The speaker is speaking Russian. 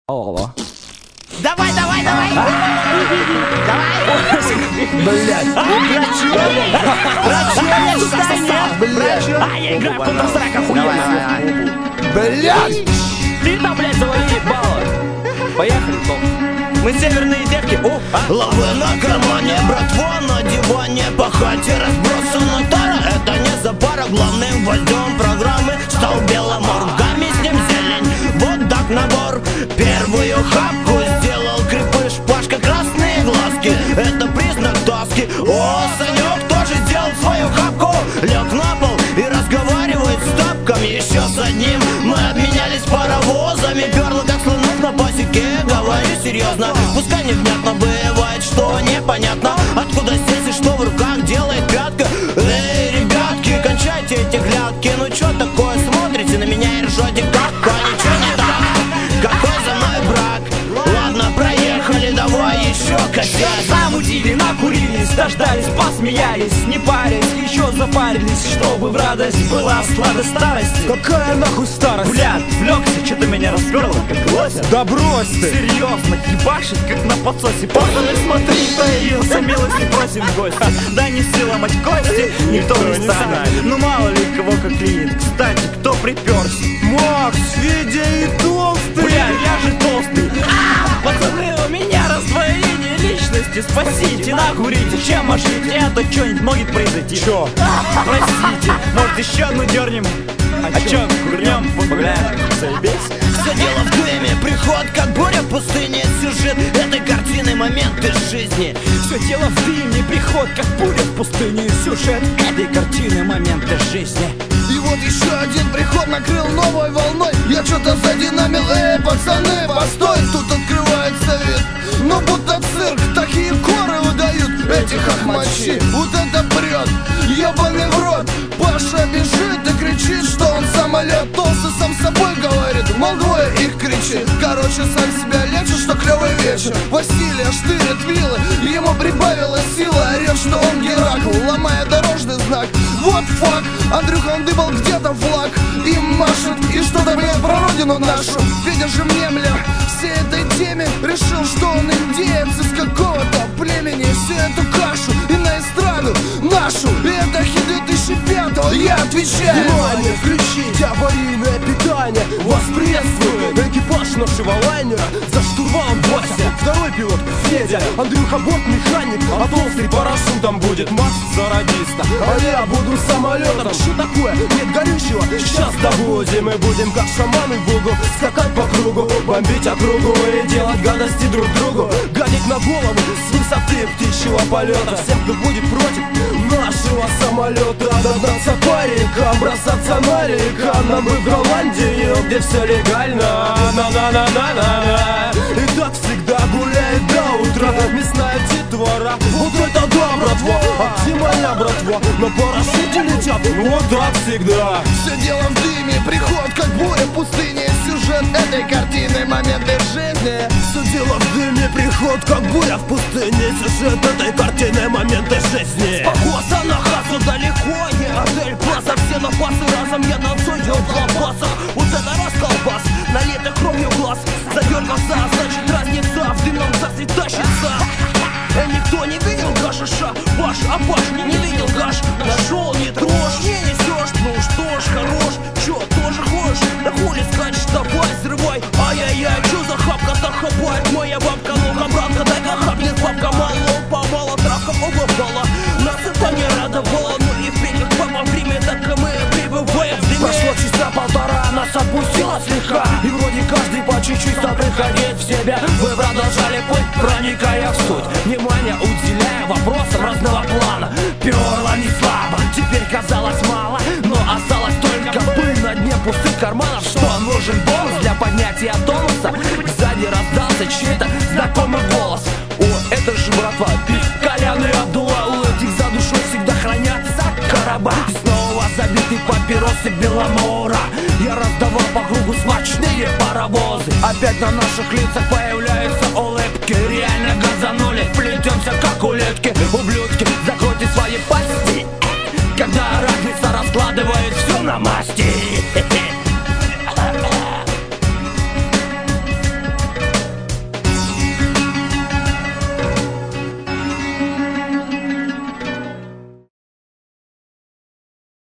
Алло. Давай! Давай! Блять. Я играю в Counter-Strike охуенно. Блять. Ты там, блядь, завали баллы. Поехали, топ. Мы северные девки. Лавы на кармане, братва на диване, по хате разбросана тара. Это не за пара, главным гвоздем программы стал Беломор. В гамме с ним зелень, вот так набор. Первую хапку сделал крепыш, Пашка красные глазки, это признак тоски. О, Санек тоже сделал свою хапку, лег на пол и разговаривает с тапком. Еще с одним мы обменялись паровозами, перло как слонов на пасеке. Говорю серьезно, пускай невнятно бывает, что непонятно, откуда здесь и что в руках делает пятка. Эй, ребятки, кончайте эти глядки. Ну чё такое, смотрите на меня и ржете, как ничего не так. Какой за мной брак? Ладно, проехали, давай еще косяк. Замутили, накурились, дождались, посмеялись, не парясь, еще запарились, чтобы в радость была сладость старости. Какая нахуй старость? Блядь, влекся, что-то меня расперло, как лося. Да брось ты. Серьезно, ебашит, как на подсосе. Пацаны, смотри, появился, милости просим в гости. Да не сила мать кости, никто не станет. Ну мало ли кого как клинит. Кстати, кто приперся? Макс, Федя и толстый. Бля, я же толстый. Пацаны, у меня раздвоение личности. Спасите, накурите, чем ожить? Это что-нибудь может произойти? Чё? Простите, может еще одну дернем? А чё, курнем, погуляем, заебись? Все дело в дыме, приход как буря в пустыне. Сюжет этой картины, моменты жизни. Все дело в дыме, приход как пуля в пустыне. Сюжет этой картины, моменты жизни. И вот еще один приход накрыл новой волной. Я что-то задинамил, пацаны, постой. Тут открывается вид, ну будто цирк. Такие коры выдают эти хохмачи. Вот это прет, ебаный в рот. Паша бежит и кричит, что он самолет. Толстый сам с собой говорит, мол, двое их кричит. Короче, сам себя лечит, что клевый вечер. Василия штырит вилы, ему прибавила сила. Орет, что он Геракл, ломая дорожный знак. Вот фак, Андрюха, он дыбал где-то флаг и машет, и что-то, блядь, про родину нашу. Федя же мемля всей этой теме, решил, что он индеец из какого-то племени. Всю эту кашу и на эстраду нашу, и это хит 2005-го, я отвечаю. Внимание, включить аварийное питание. Вас приветствует экипаж нашего лайнера. За штурвалом Вася, второй пилот Федя, Андрюха бортмеханик, а толстый парашютом будет Макс зарадиста. А я буду самолетом. Что такое? Нет горючего? Сейчас добудем и будем как шаманы в угол скакать по кругу, бомбить округу и делать гадости друг другу. Гадить на голову с высоты птичьего полета. Всем, кто будет против нашего самолета, догнаться по рекам, бросаться на рекам. Нам бы в Голландию, где все легально. На-на-на-на-на-на. И так всегда гуляет до утра мясная детвора. Вот это да, братва, а где моя братва? На парашюте летят, вот так всегда. Все дело в дыме, приход как буря в пустыне. Сюжет этой картины, моменты жизни. Все дело в дыме, приход как буря в пустыне. Сюжет этой картины, моменты жизни. Похоса на хасу далеко не отель Плаза. Все напасы разом, я танцую в лопасах. Вот это раз колбас, налито кровью глаз. Задергался, значит разница в дымном засе тащится. Никто не видел гашиша, Паш, а Паш не видел гаш. Нашел, не трожь, не несешь, ну что ж, хорош. Чё, тоже хочешь? Да хули скачешь, давай, взрывай. Ай-яй-яй, чё за хапка-то хапает моя бабка? Ну-ка, братка, дай-ка хапнет бабка. Мало упала, травка угопала. Нас это не радовало, ну и впредь папа в Риме, так и мы прибываем в дыме. Прошло часа полтора, нас отпустило слегка. И вроде каждый по чуть-чуть стал приходить в себя. Вы продолжали путь, проникая в суть. Внимание уделяя вопросам разного плана. Перло не слабо, теперь казалось мало, но осталось только пыль на дне пустых карманов. Что нужен бонус для поднятия тонуса? Сзади раздался чей-то знакомый голос. О, это же братва, Колян и Абдулла. У этих за душой всегда хранятся короба. И снова забитый папиросы Беломора. Я раздавал по кругу смачные паровозы. Опять на наших лицах появляются улыбки. Реально газанули, плетемся как улитки. Ублюдки, закройте свои пасти, когда разница раскладывает все на масти.